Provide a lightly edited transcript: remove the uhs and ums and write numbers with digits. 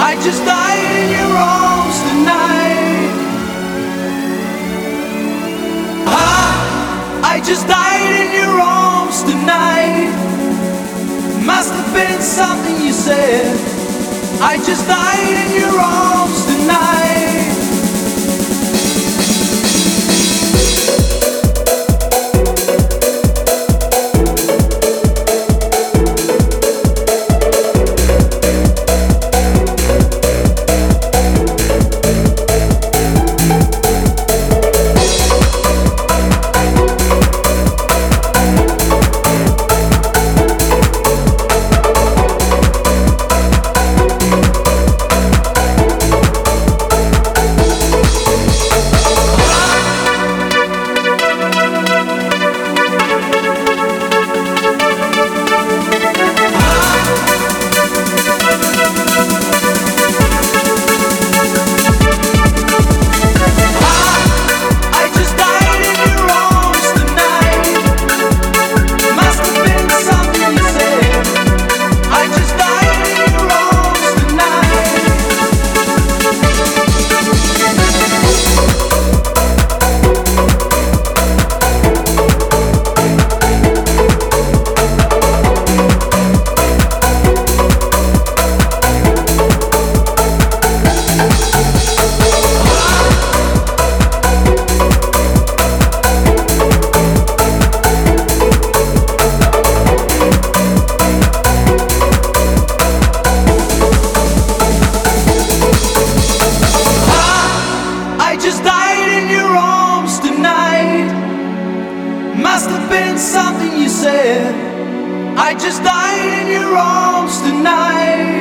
I just died in your arms tonight. I just died in your arms tonight. Must have been something you said. I just died in your arms tonight. Must have been something you said. I just died in your arms tonight.